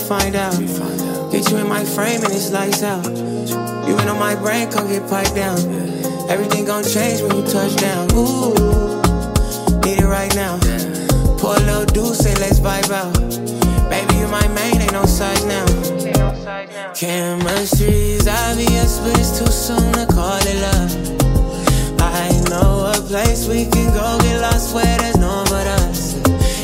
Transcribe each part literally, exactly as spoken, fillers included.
find out. Get you in my frame and it's lights out. You been on my brain, come get piped down. Everything gon' change when you touch down. Ooh, need it right now. Pour a little deuce and let's vibe out. Baby, you my main, ain't no side now. Chemistry's obvious, but it's too soon to call it love. I know a place we can go get lost where there's no one but us.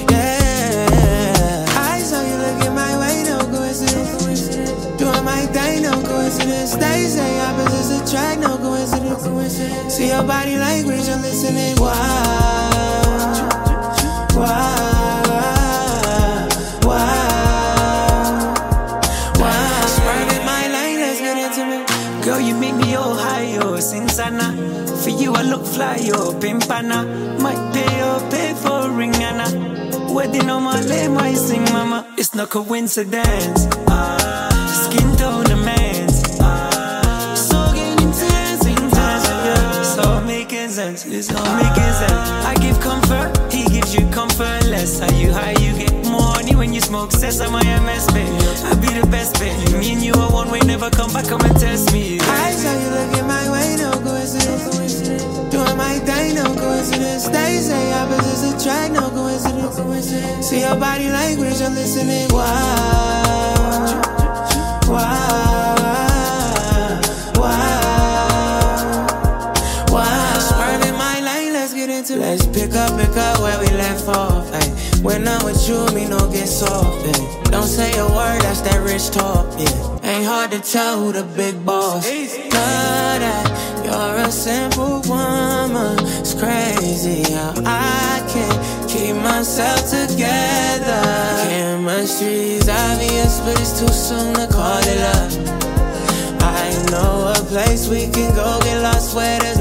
Yeah, I saw you looking my way, no coincidence. Doing my thing, no coincidence. They say opposites attract, no coincidence. See your body language, I'm listening. Why? Why? Why? Why? Swerve in my lane, let's get intimate. Girl, you make me all high, oh, Sinsana. For you I look fly, yo, pimpana. Might pay or pay for ring, Anna. Wedding on my leg, might sing, mama. It's no coincidence. Ah, skin tone demands. Ah, so getting intense, intense, yeah. So making sense, it's all making sense. I give comfort, he gives you comfort less. Are you high, you get money when you smoke cess. I'm my M S, babe. I be the best, babe. Me and you are one way, never come back, come and test me. I saw you looking my way, no coincidence. Doing my thing, no coincidence. They say opposites attract, no coincidence. See your body language, I'm listening. Why? Why? Why? Why? Swerve in my lane, let's get into it. Let's pick up, pick up where we left off. Ay. When I'm with you, me no get soft. Ay. Don't say a word, that's that rich talk. Yeah. Ain't hard to tell who the big boss. Love that you're a simple woman. It's crazy how I can't keep myself together. Chemistry's obvious, but it's too soon to call it love. I know a place we can go get lost where there's